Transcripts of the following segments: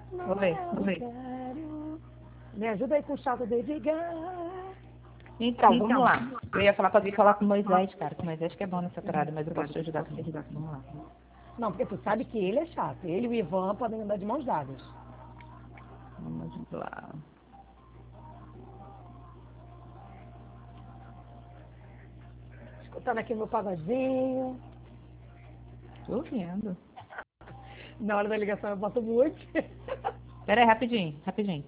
Vou ver. Me ajuda aí com o chato de ligar. Então, vamos lá. Eu ia falar pra tu falar com o Moisés, cara. Que o Moisés que é bom nessa parada, mas eu posso te ajudar também. Vamos lá. Não, porque tu sabe que ele é chato. Ele e o Ivan podem andar de mãos dadas. Vamos lá. Escutando aqui meu pagodinho. Tô vendo. Na hora da ligação eu boto muito. Pera aí, rapidinho, rapidinho.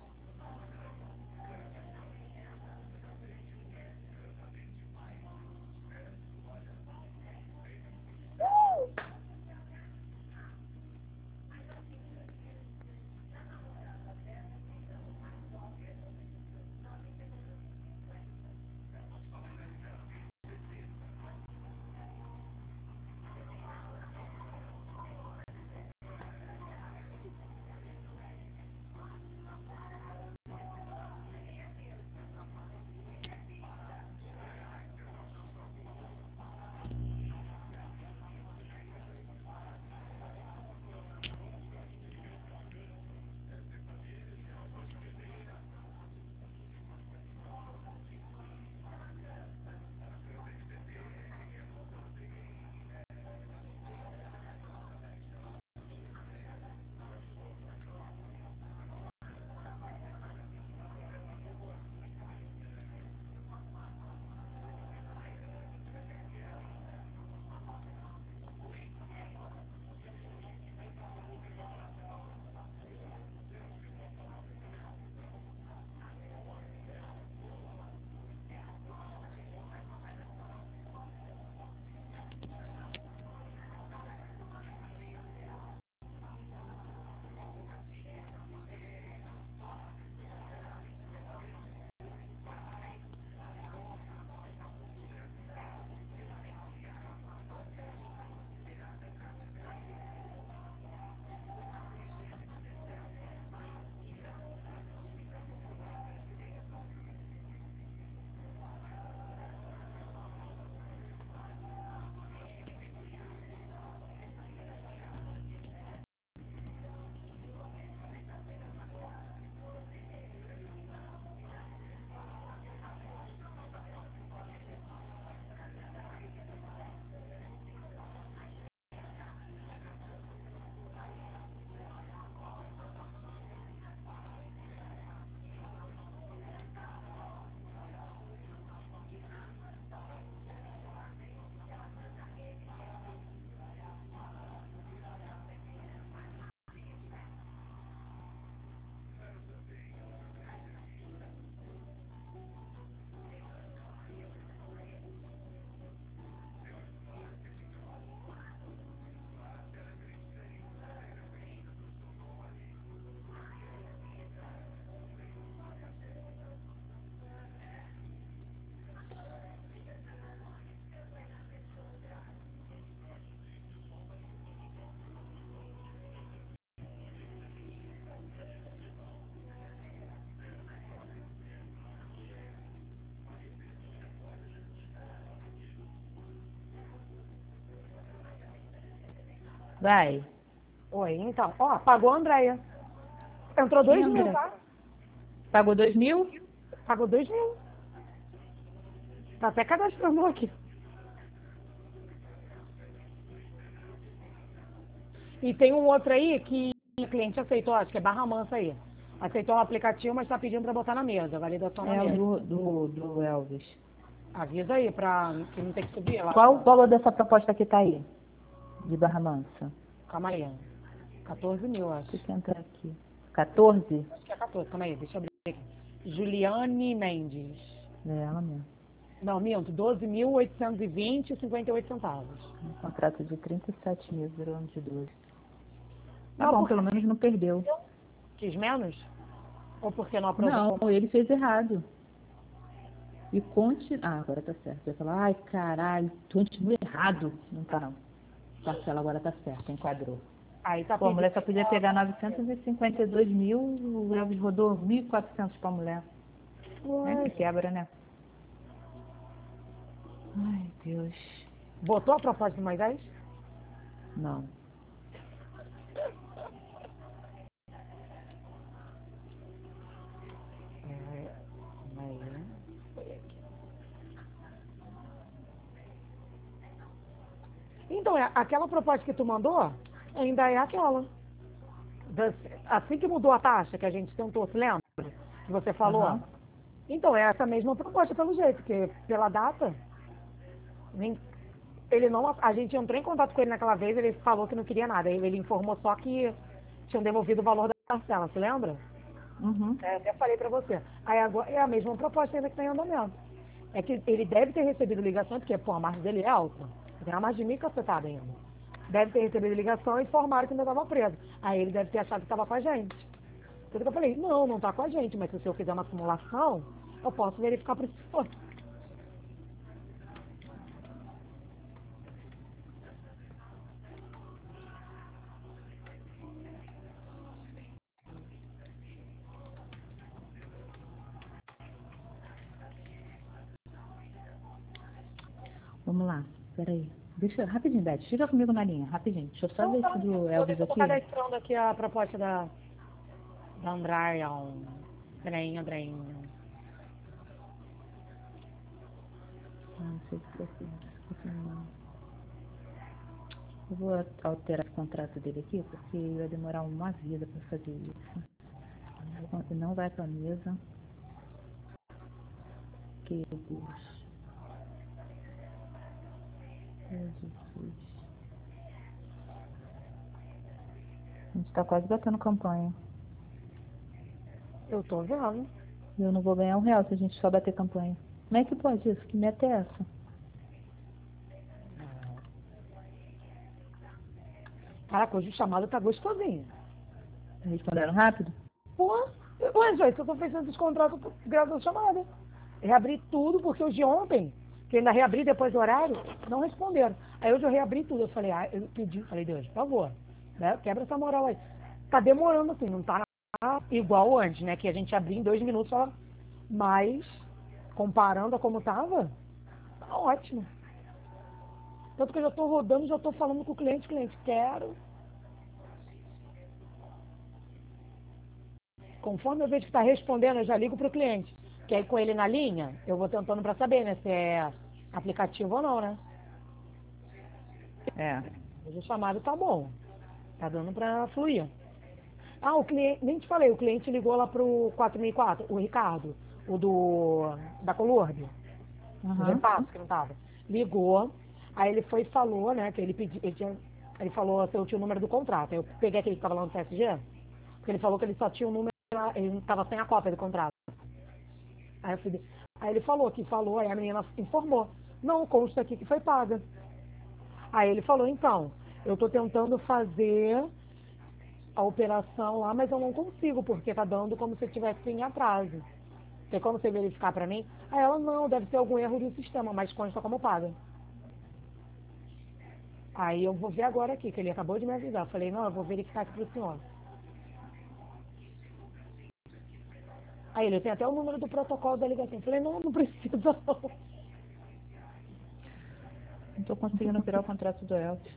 Vai. Oi, então. Ó, pagou a Andréia. Entrou Quem 2.000, André? tá? Pagou 2.000? Pagou 2.000. Tá até cadastrando aqui. E tem um outro aí que o cliente aceitou, acho que é Barra Mansa aí. Aceitou o aplicativo, mas tá pedindo pra botar na mesa, validação na É o mesa. do Elvis. Avisa aí pra que não ter que subir. Ela... Qual o valor dessa proposta que tá aí? De Barra Mansa? Calma aí. 14.000, acho. Deixa eu entrar aqui. 14? Acho que é 14, calma aí, deixa eu abrir aqui. Juliane Mendes. É ela mesmo. Não, minto, 12.820,58 centavos. Um contrato de 37 mil, virou ano de 12. Tá Mas bom, por pelo menos não perdeu. que quis menos? Ou porque não Não, aprovou? ele fez errado. E continua. Ah, agora tá certo. Vai falar, ai caralho, continua errado. Não tá não. Parcela agora tá certa, enquadrou. Aí tá Pô, a pedindo. mulher só podia pegar 952 mil, o Elvis rodou 1.400 pra mulher. Aí me quebra, né? Ai, Deus. Botou a proposta do Moisés? Não. Então, aquela proposta que tu mandou ainda é aquela. Assim que mudou a taxa que a gente tentou, se lembra? Que você falou? Aham. Então, é essa mesma proposta pelo jeito, porque pela data, ele não, a gente entrou em contato com ele naquela vez, ele falou que não queria nada. Ele informou só que tinham devolvido o valor da parcela, se lembra? Uhum. Até falei pra você. Aí agora é a mesma proposta ainda que está em andamento. É que ele deve ter recebido ligação, porque pô, a margem dele é alta. Tem uma margem de 1.000 cacetada ainda. Deve ter recebido ligação e informaram que ainda estava preso. Aí ele deve ter achado que estava com a gente. Tudo que eu falei, não está com a gente, mas se o senhor fizer uma simulação, eu posso verificar para o senhor. Vamos lá. Peraí. Deixa, rapidinho, Beth. Fica comigo na linha, rapidinho. Deixa eu só ver esse do Elvis Eu tô aqui. cadastrando aqui a proposta da Andréia. Andreinha. Não sei se é assim. Eu vou alterar o contrato dele aqui, porque vai demorar uma vida para fazer isso. Ele não vai para a mesa. Que Deus. Meu Jesus. A gente está quase batendo campanha. Eu tô vendo. Eu não vou ganhar R$1 se a gente só bater campanha. Como é que pode isso? Que meta é essa? Caraca, hoje o chamado tá gostosinho. Responderam rápido? Pô, ué, Joyce, eu tô fechando esse contrato graças à chamada. Reabri tudo, porque os de ontem, que ainda reabri depois do horário, não responderam. Aí hoje eu reabri tudo. Eu falei, eu pedi, falei, Deus, por favor, né, quebra essa moral aí. Tá demorando assim, não tá igual antes, né? Que a gente abria em 2 minutos só. Mas, comparando a como tava, tá ótimo. Tanto que eu já tô rodando, já tô falando com o cliente, quero. Conforme eu vejo que está respondendo, eu já ligo para o cliente. Que aí com ele na linha, eu vou tentando para saber, né? Se é aplicativo ou não, né? É. Mas o chamado tá bom. Tá dando para fluir. Ah, o cliente, nem te falei, o cliente ligou lá pro 4004, o Ricardo, o da Colurb, o Aham. repasso que não tava. Ligou, aí ele foi e falou, né, que ele pediu, ele falou se eu tinha o número do contrato. Aí eu peguei aquele que tava lá no CSG, porque ele falou que ele só tinha o número, ele não tava sem a cópia do contrato. Aí, aí ele falou, aí a menina informou. Não, consta aqui que foi paga. Aí ele falou, então, eu estou tentando fazer a operação lá, mas eu não consigo, porque tá dando como se tivesse em atraso. Tem como você verificar para mim? Aí ela, não, deve ser algum erro do sistema, mas consta como paga. Aí eu vou ver agora aqui, que ele acabou de me avisar. Eu falei, não, eu vou verificar aqui pro senhor. Aí ele, eu tenho até o número do protocolo da ligação. Eu falei, não, não precisa não. Não tô conseguindo operar o contrato do Elvis.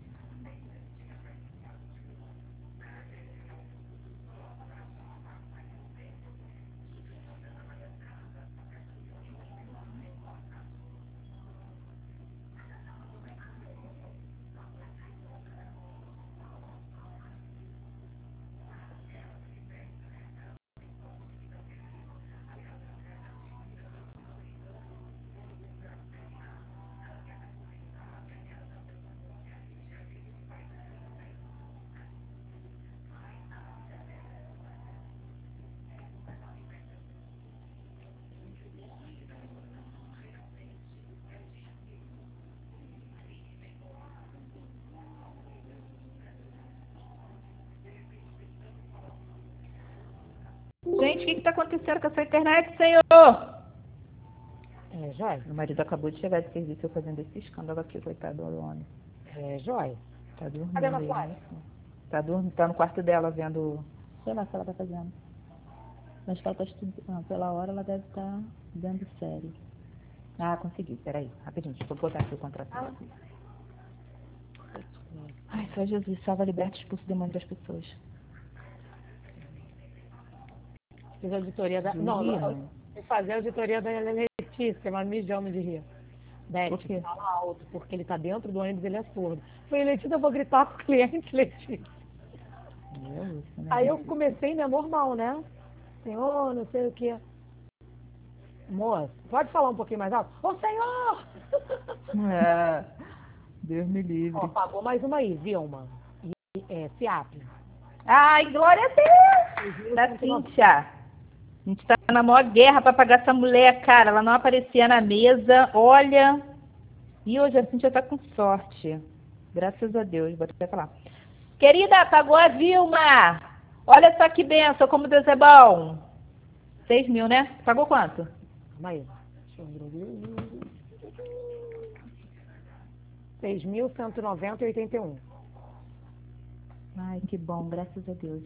Gente, o que está acontecendo com essa internet, senhor? É, Joia. Meu marido acabou de chegar de serviço, eu fazendo esse escândalo aqui, coitado do homem. É, Joia. Tá dormindo Cadê a aí, Flávia? né? Tá dormindo, tá no quarto dela vendo. Sei lá o que ela tá fazendo. Mas que ela tá estudando. Pela hora ela deve estar vendo série. Ah, consegui. Peraí, rapidinho. Deixa eu botar aqui o contrato. Ai, só Jesus. Salva, liberta, expulsa o demônio das pessoas. Fiz a auditoria da. Não, Juliana. eu fazer a auditoria da Letícia, mas me chama de rir. Beth, Por quê? fala alto, porque ele tá dentro do ônibus, ele é surdo. Falei, Letícia, eu vou gritar com o cliente, Letícia. Isso, né, Aí eu Letícia? comecei, né, normal, né? Senhor, não sei o quê. Moça, pode falar um pouquinho mais alto? Ô, senhor! É, Deus me Ó, livre. pagou mais uma aí, Vilma. FIAP. Ai, glória a Deus! Da 6.190. Cíntia. A gente tá na maior guerra pra pagar essa mulher, cara. Ela não aparecia na mesa. Olha. E hoje a Cíntia tá com sorte. Graças a Deus. Vou até falar. Querida, pagou a Vilma. Olha só que benção, como Deus é bom. 6.000, né? Pagou quanto? Calma aí. Deixa eu ver. 6.190,81. Ai, que bom, graças a Deus.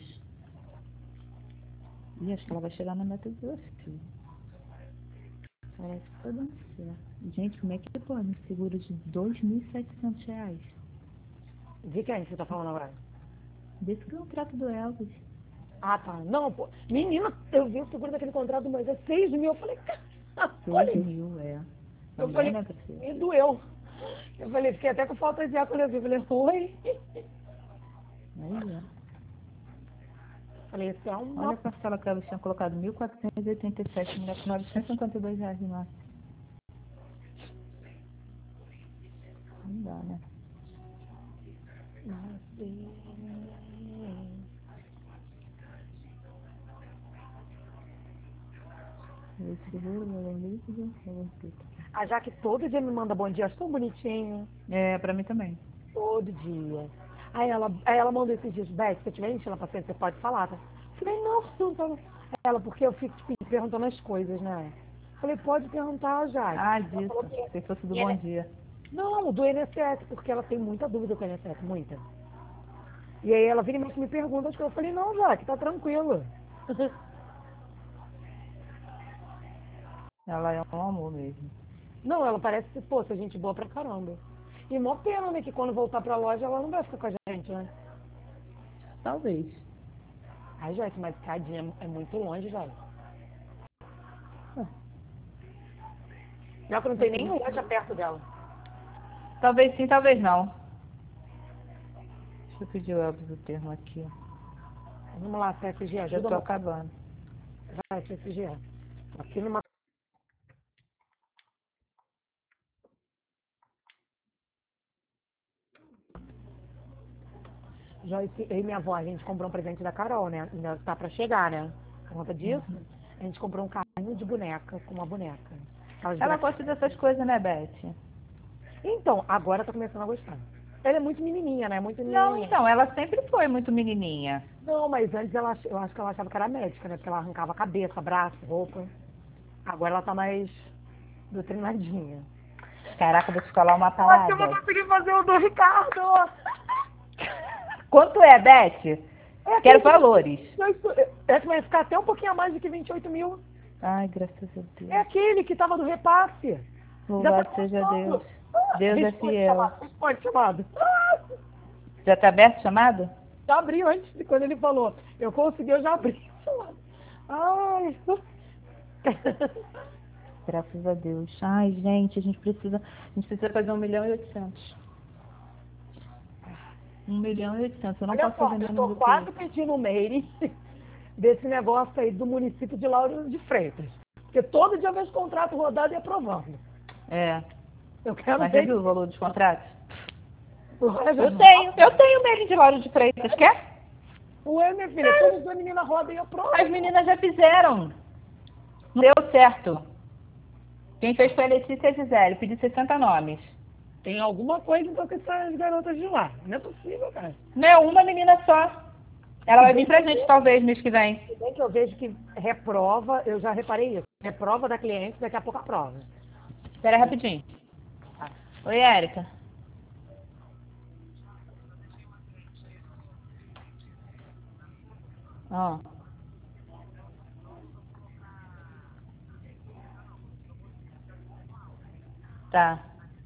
Ih, acho que ela vai chegar na meta de hoje, filho. Parece que tá dando certo. Gente, como é que pode um seguro de R$ 2.700? De quem você tá falando agora? Desse contrato do Elvis. Ah, tá. Não, pô. Menina, eu vi o seguro daquele contrato, mas é 6 mil. Eu falei, cara, olha isso. 6.000, é. Eu Também, falei, né, Priscila? me doeu. Eu falei, fiquei até com falta de ar quando eu vi. Eu falei, oi. Aí, ó. Falei, isso é Olha uma... a parcela que elas tinham colocado, 1.487, mulher com R$ 952 de massa. Não dá, né? Esse seguro, valor líquido, valor líquido. A Jaque todo dia me manda bom dia, acho tão bonitinho. É, pra mim também. Todo dia. Aí ela mandou esses dias, Beth, se eu tiver enchendo a paciência, você pode falar, tá? Falei, não, não tô. Ela, porque eu fico te perguntando as coisas, né? Falei, pode perguntar, Jaque. Ah, Ela falou disso. que Se fosse do e Bom ela- Dia. não, do INSS, porque ela tem muita dúvida com o INSS, muita. E aí ela vira e mexe me pergunta as coisas. Eu falei, não, Jaque, tá tranquilo. Ela é um amor mesmo. Não, ela parece, pô, ser gente boa pra caramba. E mó pena, né, que quando voltar pra loja ela não vai ficar com a gente, né? Talvez. Ai, Jaque, mas Cadinha é muito longe, Jaque. Já que não tem nem loja perto dela. Talvez sim, talvez não. Deixa eu pedir o Elvis o termo aqui. Vamos lá, CSG, Já ajuda tô a acabando. Vai, CSG. Aqui numa. Joyce, eu e minha avó, a gente comprou um presente da Carol, né? Ainda tá pra chegar, né? Por conta disso, Uhum. a gente comprou um carrinho de boneca com uma boneca. Aquelas Ela bonecas. gosta dessas coisas, né, Beth? Então, agora tá começando a gostar. Ela é muito menininha, né? Muito Não, menininha. então, ela sempre foi muito menininha. Não, mas antes eu acho que ela achava que era médica, né? Porque ela arrancava a cabeça, braço, roupa. Agora ela tá mais doutrinadinha. Caraca, vou te falar uma Acho que eu vou parada. conseguir fazer o do Ricardo! Quanto é, Beth? É Quero aquele que valores. é que vai ficar até um pouquinho a mais do que 28 mil. Ai, graças a É Deus. aquele que tava do repasse. Já tá Louvado seja Deus. começando. Ah, Deus é responde fiel. chamado, responde chamado. Ah, Já tá aberto o chamado? já abriu antes de quando ele falou. Eu consegui, eu já abri o chamado. Ai. Graças a Deus. Ai, gente, a gente precisa fazer 1.800.000. 1.800.000. Eu não Olha posso só, fazer eu menos tô do que quase isso. pedindo um mail desse negócio aí do município de Lauro de Freitas. Porque todo dia eu vejo contrato rodado e aprovando. É. Eu quero Mas já ver viu o valor dos contratos? Eu tenho mailing de Lauro de Freitas, quer? Ué, minha filha, todas as meninas rodam e aprovam. As meninas já fizeram. Não deu certo. Quem fez foi a Letícia e a Gisele. Pedi 60 nomes. Tem alguma coisa então com essas garotas de lá. Não é possível, cara. Não é uma menina só. Ela Se vai bem vir que pra eu gente, vejo, talvez, mês que vem. se bem que eu vejo que reprova, eu já reparei isso. Reprova da cliente, daqui a pouco aprova. Espera aí rapidinho. Oi, Érica. Ó. Tá.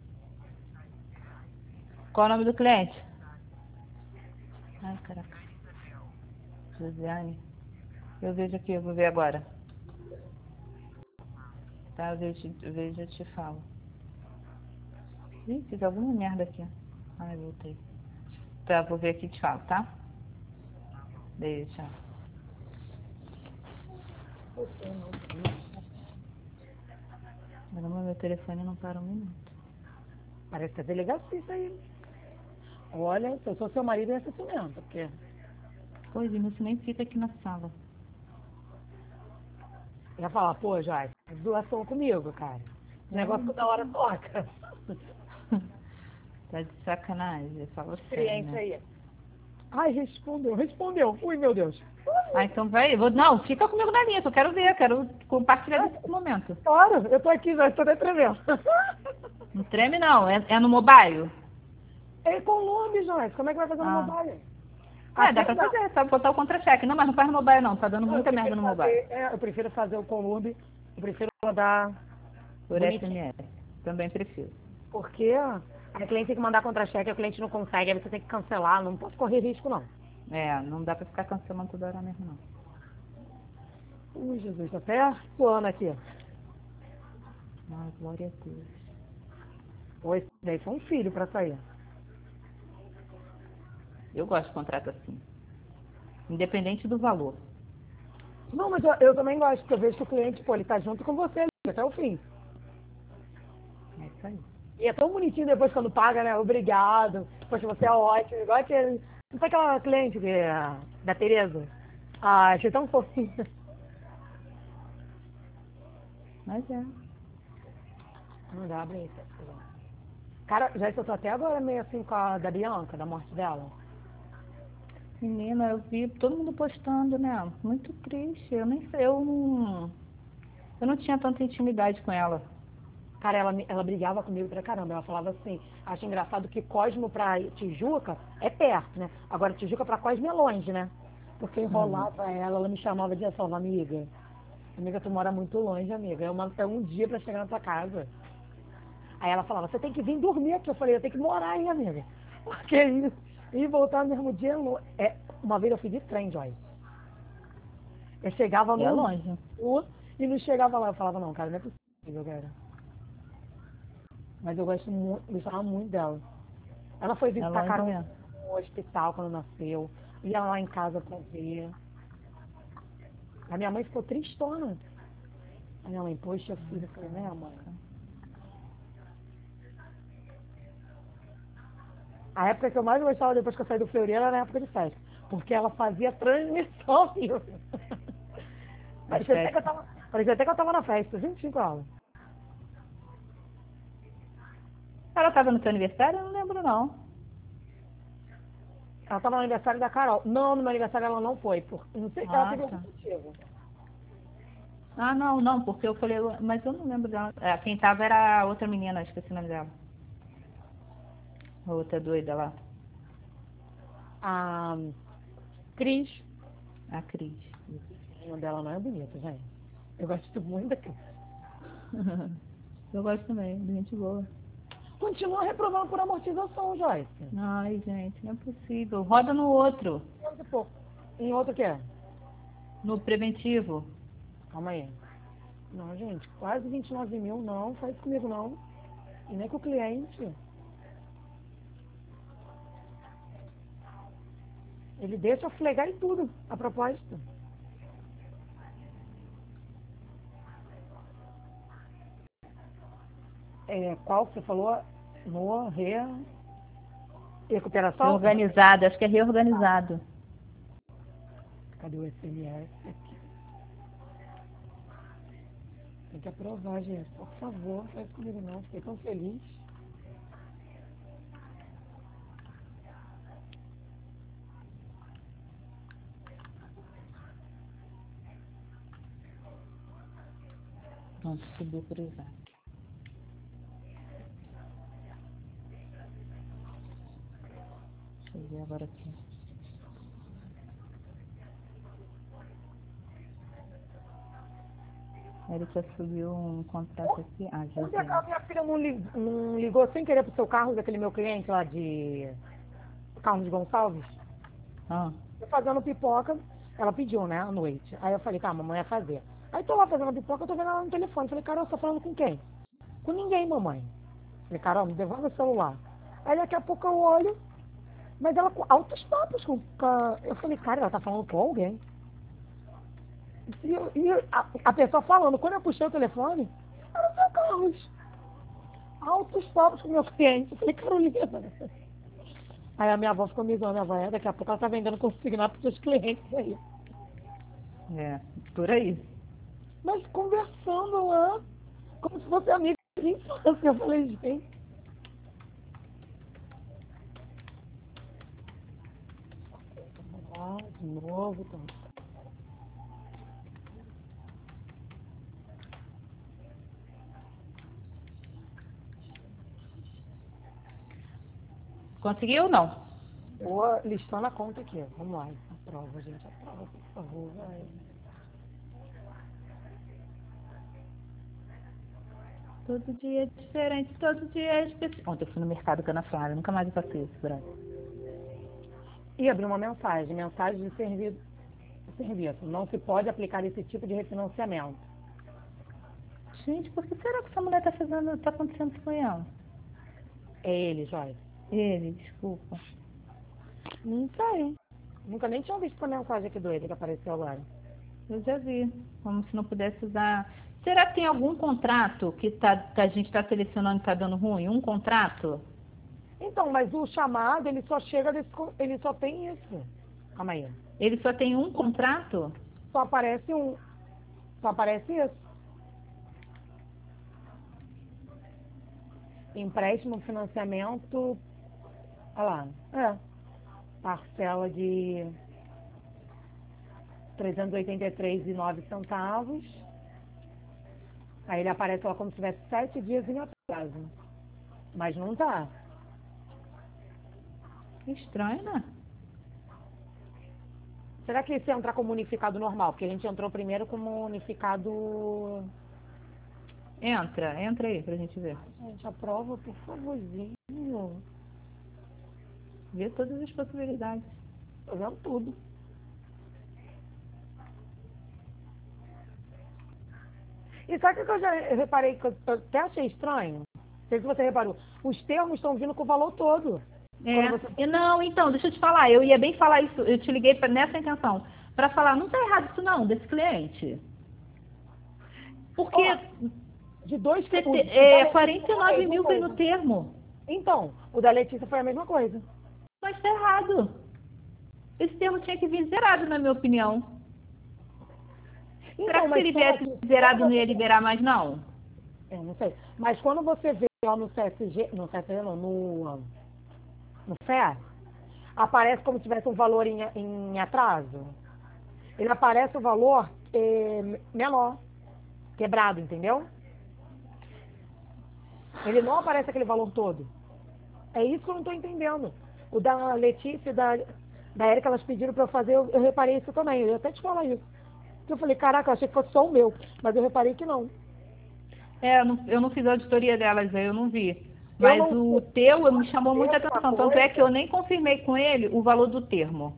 Qual o nome do cliente? Ai, caraca. Josiane. Eu vejo aqui, eu vou ver agora. Tá, eu vejo e te falo. Ih, fiz alguma merda aqui. Ai, voltei. Tá, vou ver aqui e te falo, tá? Beijo, tchau. Caramba, meu telefone não para um minuto. Parece que é delegacia isso aí. Olha, se eu sou seu marido, ia ser isso mesmo, porque Pois, isso nem fica aqui na sala. eu ia falar, pô, Joyce, doação comigo, cara. O negócio toda hora toca. Tá de sacanagem, eu falo sério, Cliente né? aí. Ai, respondeu. Ui, meu Deus. Ah, então vai. Não, fica comigo na linha, que eu quero ver, quero compartilhar desse momento. Claro, eu tô aqui, já estou até tremendo. Não treme não, é no mobile? É com o nome, Joyce. Como é que vai fazer no Ah. mobile? Dá pra fazer, só botar o contra-cheque. Não, mas não faz no mobile não, tá dando muita merda no mobile. Eu prefiro fazer o Columbi, eu prefiro mandar Por bonitinho. SMS, também prefiro. Porque a cliente tem que mandar contra-cheque, o cliente não consegue, aí você tem que cancelar, não pode correr risco, não. É, não dá pra ficar cancelando toda hora mesmo não. Ui, Jesus, tô até suando aqui. Ai, glória a Deus. Pô, esse daí foi um filho pra sair. Eu gosto de contrato assim. Independente do valor. Não, mas eu também gosto, porque eu vejo que o cliente, pô, ele tá junto com você ali, até o fim. É isso aí. E é tão bonitinho depois quando paga, né? Obrigado. Poxa, você é ótimo. Igual aquele. Não foi aquela cliente da Tereza? Ah, achei tão fofinha. Mas é. Não dá, abre isso. Cara, já eu tô até agora meio assim com a da Bianca, da morte dela. Menina, eu vi todo mundo postando, né? Muito triste. Eu nem sei, eu não tinha tanta intimidade com ela. Cara, ela brigava comigo pra caramba. Ela falava assim, acho engraçado que Cosmo pra Tijuca é perto, né? Agora Tijuca pra Cosmo é longe, né? Porque eu enrolava ela me chamava de assim, amiga. Amiga, tu mora muito longe, amiga. É um dia pra chegar na tua casa. Aí ela falava, você tem que vir dormir aqui. Eu falei, eu tenho que morar aí, amiga. Porque isso, e voltar no mesmo dia, uma vez eu fui de trem, Joyce. Eu chegava É no longe. e não chegava lá. Eu falava, não, cara, não é possível, cara. Mas eu gostava muito dela. Ela foi É visitar a longe Carol mesmo. no hospital quando nasceu. Ia lá em casa pra ver. A minha mãe ficou tristona. A minha mãe, poxa, filha, eu falei, né, mãe? A época que eu mais gostava depois que eu saí do Fleury era na época de festa. Porque ela fazia transmissão, viu? Parecia até que eu tava na festa, 25 anos. Ela tava no teu aniversário? Eu não lembro não. Ela tava no aniversário da Carol. Não, no meu aniversário ela não foi. Não sei, ela Ah, teve algum tá. motivo. Ah, não, porque eu falei, mas eu não lembro dela. É, quem tava era a outra menina, esqueci o nome dela. A outra doida lá, A Cris, a Cris. o nome dela não é bonito, gente. Eu gosto muito da Cris. Eu gosto também, de gente boa. Continua reprovando por amortização, Joyce. Ai, gente, não é possível. Roda no outro, Em outro que é? no preventivo. Calma aí. Não, gente, quase 29 mil, não, faz comigo não. E nem com o cliente. Ele deixa eu flegar e tudo, a propósito. Qual que você falou? No recuperação? Reorganizado, acho que é reorganizado. Cadê o SMS aqui? Tem que aprovar, gente. Por favor, faz comigo não. Fiquei tão feliz. Pronto, subiu por usar. Deixa eu ver agora aqui. Ele já subiu um contrato aqui. Ah, já Onde vi. a minha filha não ligou sem querer pro seu carro, daquele meu cliente lá de Carlos Gonçalves? Ah, Eu fazendo pipoca, ela pediu, né, à noite. Aí eu falei, tá, mamãe vai fazer. Aí tô lá fazendo pipoca, eu tô vendo ela no telefone. Falei, Carol, você tá falando com quem? Com ninguém, mamãe. Falei, Carol, me devolve o celular. Aí daqui a pouco eu olho, mas ela com altos papos eu falei, cara, ela tá falando com alguém. A pessoa falando, quando eu puxei o telefone, era o seu Carlos. Altos papos com o meu cliente. Eu falei, Carolina. Aí a minha avó ficou me zoando, a avó, daqui a pouco ela tá vendendo consignado para os clientes aí. É, por aí. Mas conversando lá, como se fosse amiga de infância. Eu falei, gente. Vamos lá, de novo. Então. Conseguiu ou não? Tô listando a conta aqui. Vamos lá. Aprova, gente. Aprova, por favor. Vai. Todo dia é diferente, todo dia é especial. Ontem eu fui no mercado Canafrada, nunca mais eu faço isso, Brasil. E abrir uma mensagem. Mensagem de serviço. Não se pode aplicar esse tipo de refinanciamento. Gente, por que será que essa mulher tá fazendo, tá acontecendo isso com ela? É ele, Joyce. Ele, desculpa. Não sei. Nunca nem tinha visto essa mensagem aqui do ele que apareceu agora. Eu já vi, como se não pudesse usar. Será que tem algum contrato que a gente está selecionando e está dando ruim? Um contrato? Então, mas o chamado, ele só chega ele só tem isso. Calma aí. Ele só tem um contrato? Só aparece um. Só aparece isso. Empréstimo, financiamento. Olha lá. É. Parcela de 383,09 centavos. Aí ele aparece lá como se tivesse 7 dias em atraso. Mas não tá. Estranho, né? Será que esse entrar como unificado normal? Porque a gente entrou primeiro como unificado. Entra aí pra gente ver. Gente, aprova, por favorzinho. Vê todas as possibilidades. Tô vendo tudo. E sabe o que eu já reparei que eu até achei estranho? Não sei se você reparou. Os termos estão vindo com o valor todo. E não, então, deixa eu te falar, eu ia bem falar isso, eu te liguei nessa intenção, para falar, não tá errado isso não, desse cliente. Porque De dois... 49 mil vem no termo, Então, o da Letícia foi a mesma coisa. mas tá errado. Esse termo tinha que vir zerado, na minha opinião. Será que se ele viesse zerado não ia liberar mais, não? Eu não sei. Mas quando você vê lá no CSG, não, no FEA, aparece como se tivesse um valor em atraso. Ele aparece o valor menor, quebrado, entendeu? Ele não aparece aquele valor todo. É isso que eu não estou entendendo. O da Letícia e da Érica, elas pediram para eu fazer, eu reparei isso também. Eu ia até te falar isso. Eu falei, caraca, eu achei que fosse só o meu. Mas eu reparei que não. Eu não fiz a auditoria delas, aí eu não vi. Mas o teu me chamou muita atenção. Tanto é que eu nem confirmei com ele o valor do termo.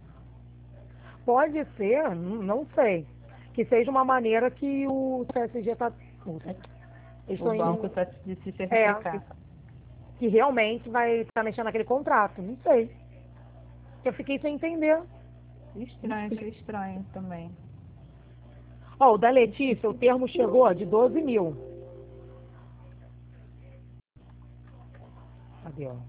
Pode ser, não sei, que seja uma maneira que o CSG está... O banco está de se certificar. Que realmente vai estar mexendo naquele contrato. Não sei. Eu fiquei sem entender. Estranho, achei estranho também. Ó, o da Letícia, o termo chegou de 12 mil. Cadê, ó?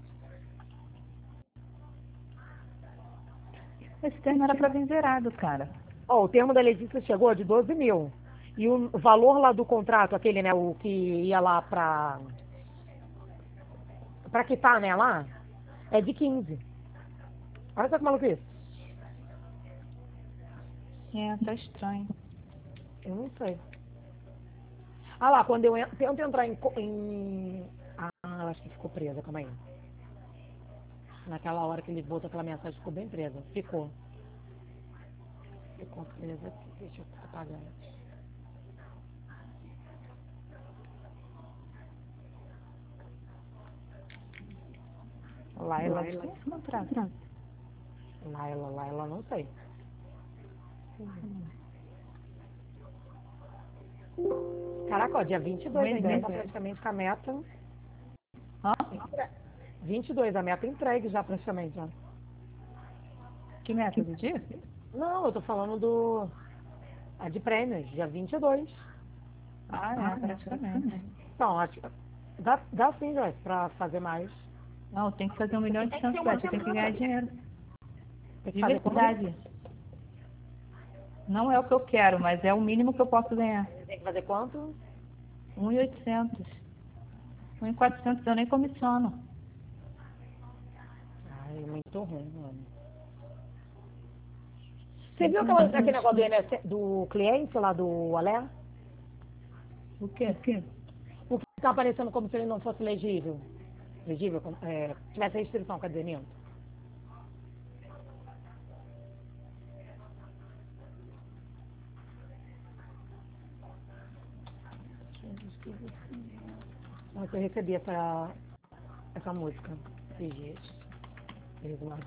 Esse termo era para vir zerado, cara. Ó, o termo da Letícia chegou de 12 mil. E o valor lá do contrato, aquele, né, o que ia lá pra quitar, né, lá, é de 15. Olha só que maluquice. Tá estranho. Eu não sei. Ah lá, quando eu tento entrar Ah, acho que ficou presa, calma aí. Naquela hora que ele botou aquela mensagem, ficou bem presa. Ficou presa aqui. Deixa eu apagar. Laila, esse contrato. Laila, não sei. Caraca, ó, dia 22 ainda, tá praticamente com a meta. Hã? 22, a meta entregue já praticamente. Já. Que meta do dia? Não, eu tô falando a de prêmios, dia 22. Ah, é, praticamente. Então, acho, dá sim, Joyce, pra fazer mais. Não, tem que fazer 1 milhão de chances bets, tem que ganhar dinheiro. Tem que De fazer como? verdade. Não é o que eu quero, mas é o mínimo que eu posso ganhar. Tem que fazer quanto? 1.800. 1.400 eu nem comissiono. Ai, é muito ruim, mano. Você viu aquele negócio do cliente lá do Alé? O quê? O que tá aparecendo como se ele não fosse legível. Legível, tivesse restrição, quer dizer, minto. Nossa, eu recebi essa música esses dias. Eles lá.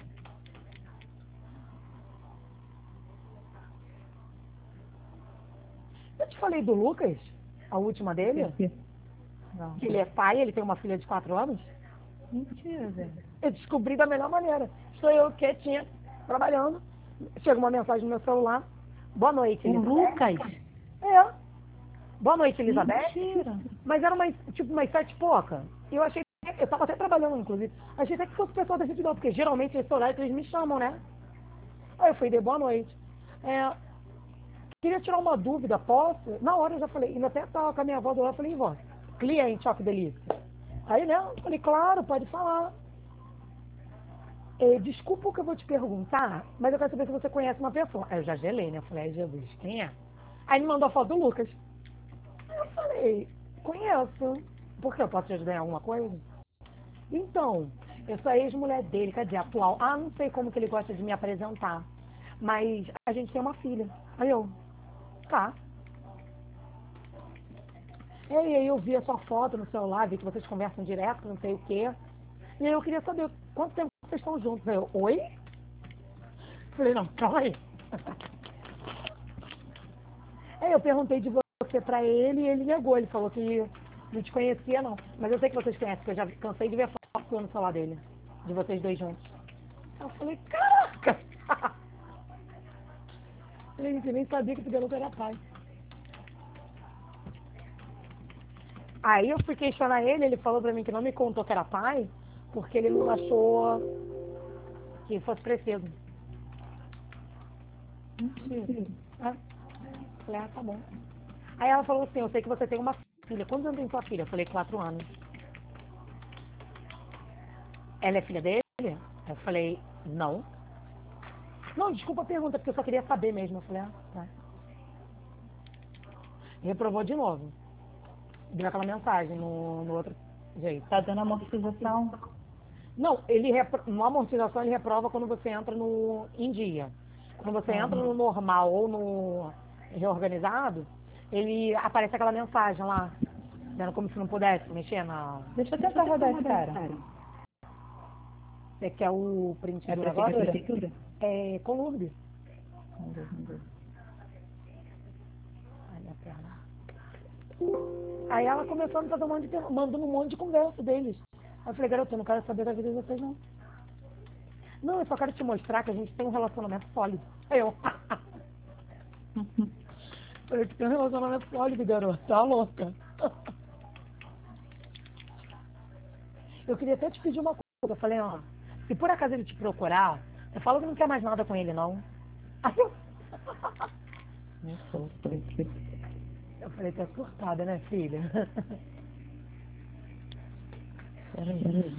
Eu te falei do Lucas, a última dele, Não. que ele é pai, ele tem uma filha de 4 anos. Mentira, velho. Eu descobri da melhor maneira. Estou eu quietinha, trabalhando. Chega uma mensagem no meu celular. Boa noite, O Elizabeth. Lucas? É. Boa noite, Elizabeth. Mentira. Mas era umas 7 e pouca. E eu achei, eu estava até trabalhando, inclusive. Achei até que fosse o pessoal da Rede Globo, porque geralmente esse horário que eles me chamam, né? Aí eu fui, dei boa noite. Queria tirar uma dúvida, posso? Na hora eu já falei, ainda até tava com a minha avó do lado, eu falei, vó, cliente, ó que delícia. Aí, né, eu falei, claro, pode falar. Desculpa o que eu vou te perguntar, mas eu quero saber se você conhece uma pessoa. Aí eu já gelei, né? Eu falei, ai Jesus, quem é? Aí ele mandou a foto do Lucas. Aí eu falei, conheço. Por que eu posso te ajudar em alguma coisa? Então, eu sou a ex-mulher dele, quer dizer, atual. Ah, não sei como que ele gosta de me apresentar. Mas a gente tem uma filha. Aí eu, tá. E aí eu vi a sua foto no celular, vi que vocês conversam direto, não sei o quê. E aí eu queria saber quanto tempo vocês estão juntos. Aí eu, oi? Falei, não, calma aí. Aí eu perguntei de você pra ele e ele negou. Ele falou que não te conhecia, não. Mas eu sei que vocês conhecem, porque eu já cansei de ver foto no celular dele. De vocês dois juntos. Aí eu falei, caraca! Gente, eu nem sabia que esse garoto era pai. Aí eu fui questionar ele falou pra mim que não me contou que era pai, porque ele não achou que fosse preciso. Mentira. Ah, falei, tá bom. Aí ela falou assim, eu sei que você tem uma filha. Quantos anos tem sua filha? Eu falei, 4 anos. Ela é filha dele? Eu falei, não. Não, desculpa a pergunta, porque eu só queria saber mesmo. Eu falei, tá. Reprovou de novo. Deu aquela mensagem no outro jeito. Tá dando amortização? Não, no amortização ele reprova quando você entra em dia. Quando você entra no normal ou no reorganizado, ele aparece aquela mensagem lá, dando como se não pudesse mexer na. Deixa eu tentar rodar esse cara. Você quer o print É do negócio? prefeitura? É com Lourdes. Vamos ver, vamos ver. Ai, minha perna. Aí ela começou a me fazer mandando um monte de conversa deles. Aí eu falei, garoto, eu não quero saber da vida de vocês, não. Não, eu só quero te mostrar que a gente tem um relacionamento sólido. Aí eu. Falei que tem um relacionamento sólido, garoto. Tá louca. Eu queria até te pedir uma coisa. Eu falei, ó, se por acaso ele te procurar, eu falo que não quer mais nada com ele, não. Aí Não sou. eu falei, tá surtada, né, filha? Peraí.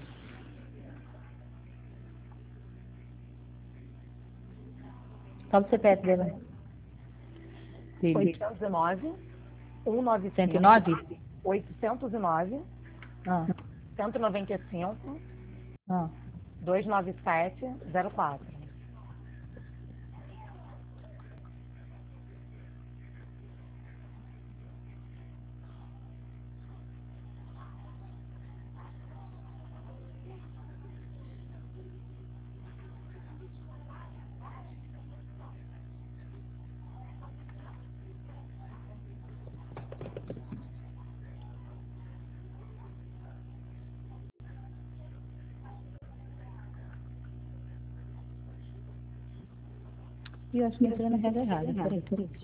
Qual o CPF dela? Dele. 809 195 109? 809 Ah, 195 ah. 29704. Ih, eu acho que entrei na regra errada. Peraí.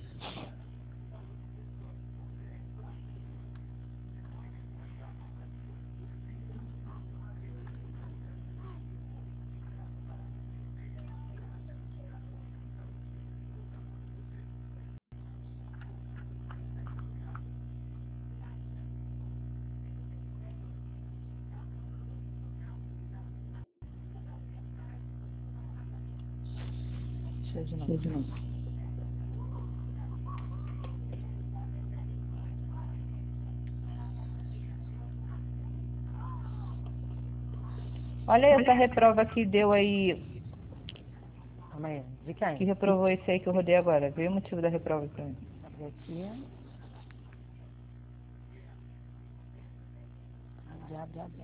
Deixa eu de novo. Olha essa reprova que deu aí, Calma aí, de que quem? reprovou esse aí que eu rodei agora. Vê o motivo da reprova pra mim. Abrir aqui. Abre.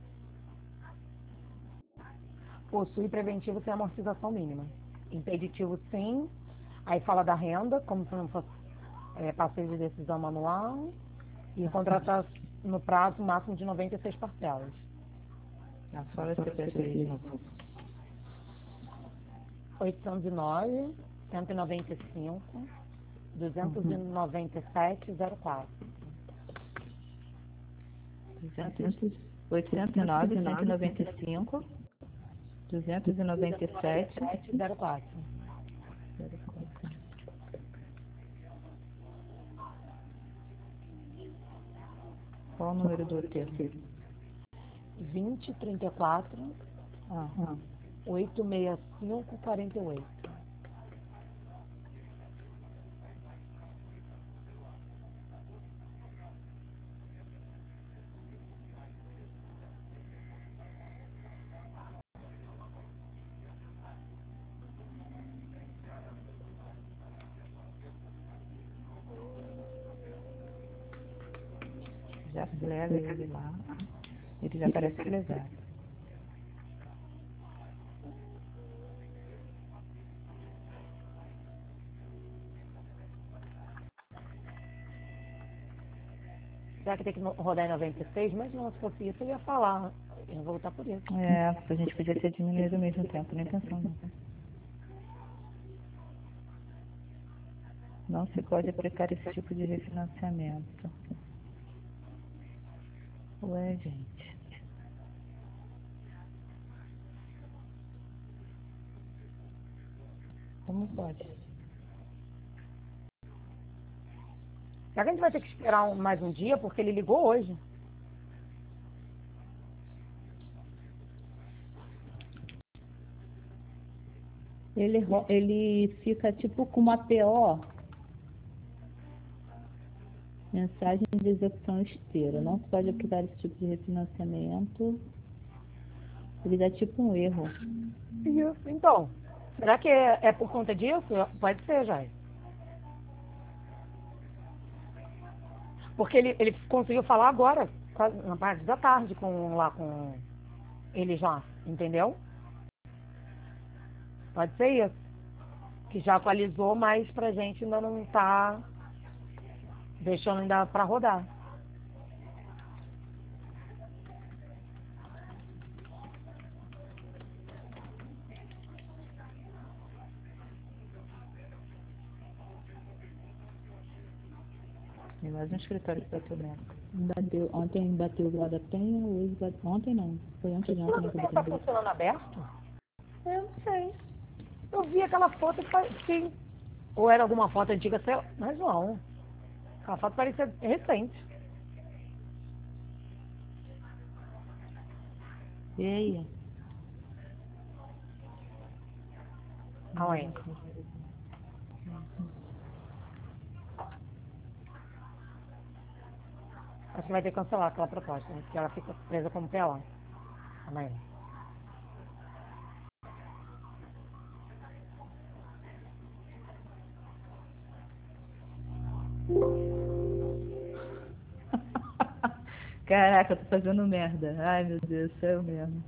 Possui preventivo sem amortização mínima. Impeditivo sim. Aí fala da renda, como se não fosse passeio de decisão manual. E contratar no prazo máximo de 96 parcelas. Fora esse CPF aí de novo. 809, 195, 297,04. 809, 195, 297, 04. 04. Qual o número do termo? 2034, 86548. Já se leva ele lá. Ele já parece lesado. Será que tem que rodar em 96? Mas não, se fosse isso, eu ia falar. Eu ia voltar por isso. A gente podia ter diminuído ao mesmo tempo, nem pensando. Não se pode aplicar esse tipo de refinanciamento. Ué, gente. Como pode? Será que a gente vai ter que esperar mais um dia? Porque ele ligou hoje. Ele fica tipo com uma PO, mensagem de execução esteira. Não se pode aplicar esse tipo de refinanciamento. Ele dá tipo um erro. Isso, então. Será que é por conta disso? Pode ser, Jair. Porque ele conseguiu falar agora, na parte da tarde, com ele já, entendeu? Pode ser isso. Que já atualizou, mas pra gente ainda não tá deixando ainda pra rodar. Tem mais um escritório que bateu nela. Ontem bateu lá da Penha, hoje bateu. Ontem não. Foi antes de ontem, né? Que Tá bateu. funcionando aberto? Eu não sei. Eu vi aquela foto e sim. Ou era alguma foto antiga, sei lá, mas não. Aquela foto parecia recente. E aí? Aonde? Acho que vai ter que cancelar aquela proposta, né? Porque ela fica presa como PO. Amanhã. Caraca, eu tô fazendo merda. Ai, meu Deus, sou eu mesmo.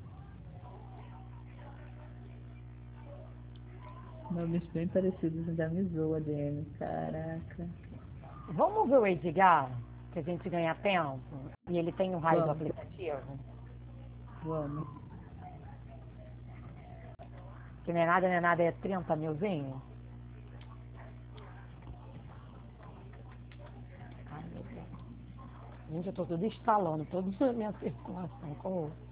Nomes bem parecidos, ainda me zoa, DM. Caraca. Vamos ver o Edgar, que a gente ganha tempo. E ele tem o raio do Vamos. aplicativo. Vamos. Que não é nada, é 30 milzinho. Gente, eu tô tudo instalando, toda a minha circulação com o...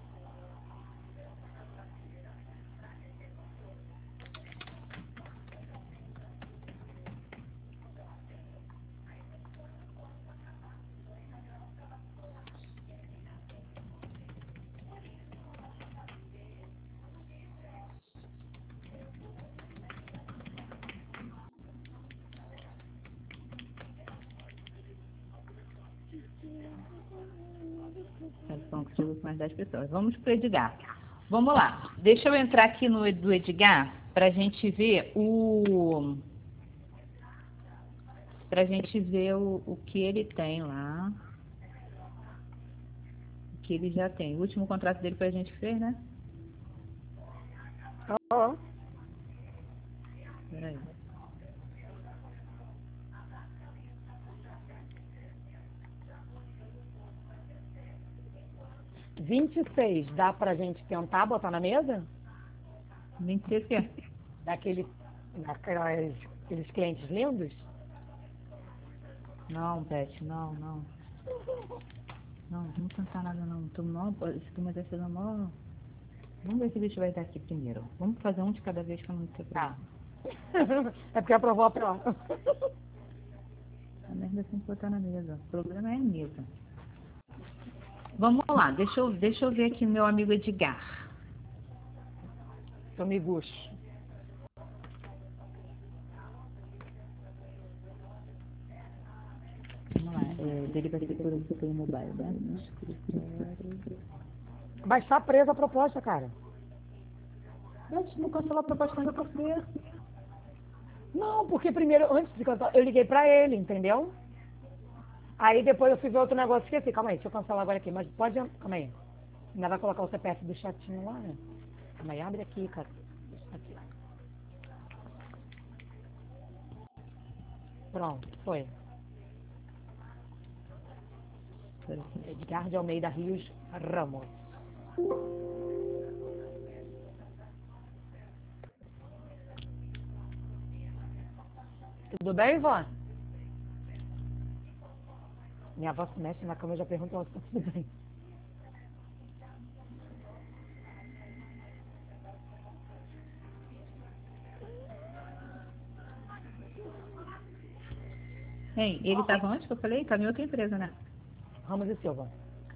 São contigo com mais 10 pessoas. Vamos pro Edgar. Vamos lá. Deixa eu entrar aqui no do Edgar pra gente ver o que ele tem lá. O que ele já tem. O último contrato dele foi a gente que fez, né? Ó, Peraí. ó. 26, dá pra gente tentar botar na mesa? 26 o quê? Aqueles clientes lindos? Não, Beth, não. Não, vamos cantar nada não. Se tu me der ser mó. Vamos ver se o bicho vai estar aqui primeiro. Vamos fazer um de cada vez pra não ter problema. É porque aprovou a prova. A merda tem que botar na mesa. O problema é a mesa. Vamos lá, deixa eu ver aqui meu amigo Edgar. Amigucho. Vamos lá, dele vai ser por aqui pelo mobile, né? Mas tá presa a proposta, cara. Mas não cancelou a proposta ainda por quê? Não, porque primeiro, antes de cancelar, eu liguei pra ele, entendeu? Aí depois eu fui ver outro negócio e esqueci. Calma aí, deixa eu cancelar agora aqui. Mas pode... Calma aí. Ainda vai colocar o CPF do chatinho lá, né? Calma aí, abre aqui, cara. Aqui. Pronto, foi. Edgar de Almeida Rios Ramos. Tudo bem, Ivan? Minha avó se mexe na cama e já perguntou se tá tudo bem. Ei, ele estava onde que eu falei? Estava em outra empresa, né? Ramos e Silva.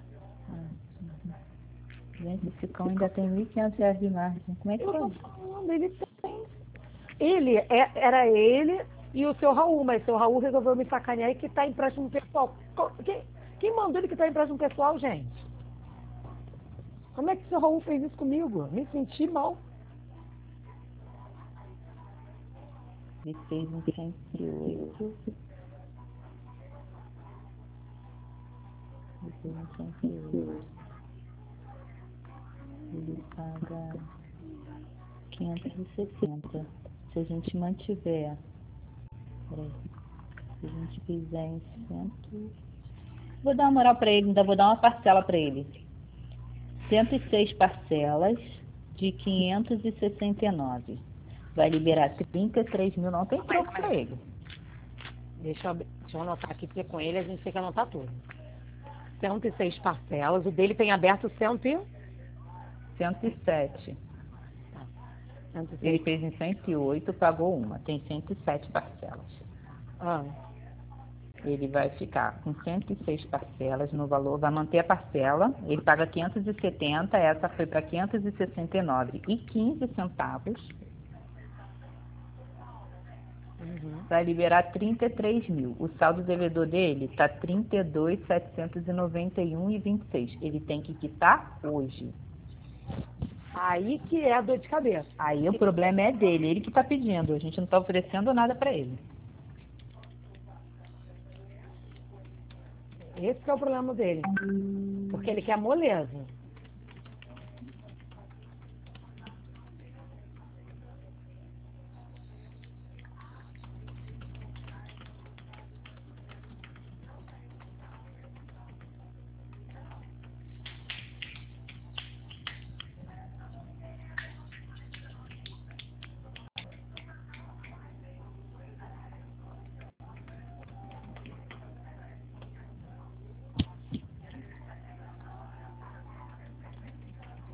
Gente, esse cão ainda tem R$ 1.500 de margem. Como é que Eu tô pode? falando, ele tem. Era ele e o seu Raul, mas o seu Raul resolveu me sacanear e que tá empréstimo pessoal. Quem mandou ele que tá empréstimo pessoal, gente? Como é que o seu Raul fez isso comigo? Me senti mal. Ele fez um 108. Ele fez um 108. Ele paga 560. Se a gente mantiver. Peraí. Se a gente fizer em 100. Vou dar uma moral para ele, ainda vou dar uma parcela para ele. 106 parcelas de 569. Vai liberar 33 mil, não tem troco para ele. Deixa eu anotar aqui, porque com ele a gente tem que anotar tudo. 106 parcelas, o dele tem aberto 107. 106. Ele fez em 108, pagou uma. Tem 107 parcelas. Ah, Ele vai ficar com 106 parcelas no valor, vai manter a parcela, ele paga 570, essa foi para 569,15 centavos. Vai liberar 33 mil. O saldo devedor dele está 32.791,26. Ele tem que quitar hoje. aí que é a dor de cabeça. Aí o problema é dele, ele que está pedindo. A gente não está oferecendo nada para ele. Esse que é o problema dele. Porque ele quer moleza.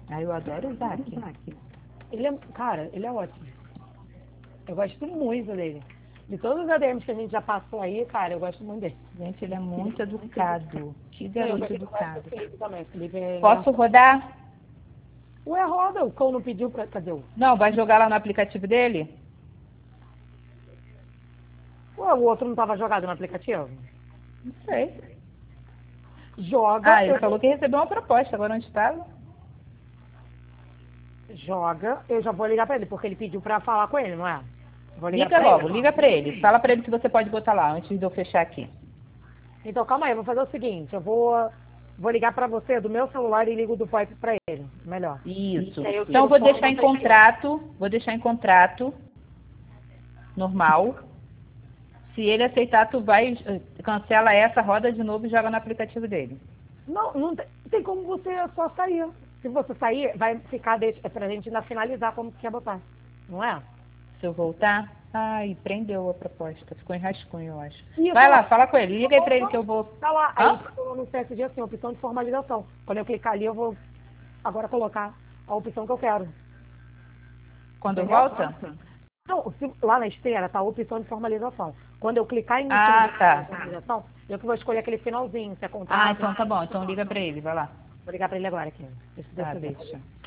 Ah, eu adoro o Isaac. Ele é, cara, ele é ótimo. Eu gosto muito dele. De todos os ADMs que a gente já passou aí, cara, eu gosto muito dele. Gente, ele é muito educado. Que garoto educado. Felipe também. Felipe é Posso rodar? Ué, roda, o cão não pediu pra. Cadê o? Não, vai jogar lá no aplicativo dele? Ué, o outro não tava jogado no aplicativo? Não sei. Joga. Ah, ele falou que recebeu uma proposta, agora onde estava? Joga, eu já vou ligar pra ele, porque ele pediu pra falar com ele, não é? Vou ligar Liga pra logo, ele. liga pra ele. Fala pra ele que você pode botar lá, antes de eu fechar aqui. Então, calma aí, eu vou fazer o seguinte, eu vou ligar pra você do meu celular e ligo do VoIP pra ele. Melhor. Isso. Aí eu Então eu tiro vou o som deixar e em você contrato normal. Se ele aceitar, tu vai, cancela essa, roda de novo e joga no aplicativo dele. Não tem como você só sair. Se você sair, vai ficar pra gente ainda finalizar como que quer botar. Não é? Se eu voltar, ai, prendeu a proposta. Ficou em rascunho, eu acho. Isso, Vai lá, fala com ele. Liga aí pra ele que eu vou... Tá lá, Hã? aí no CSG assim, opção de formalização. Quando eu clicar ali, eu vou agora colocar a opção que eu quero. Quando Entendeu? volta? Não, lá na esteira tá a opção de formalização. Quando eu clicar em Tá. formalização, eu que vou escolher aquele finalzinho, se é Ah, contrato. então tá bom. Então liga pra ele, vai lá. Vou ligar pra ele agora aqui. Deixa eu Tá, ver. deixa.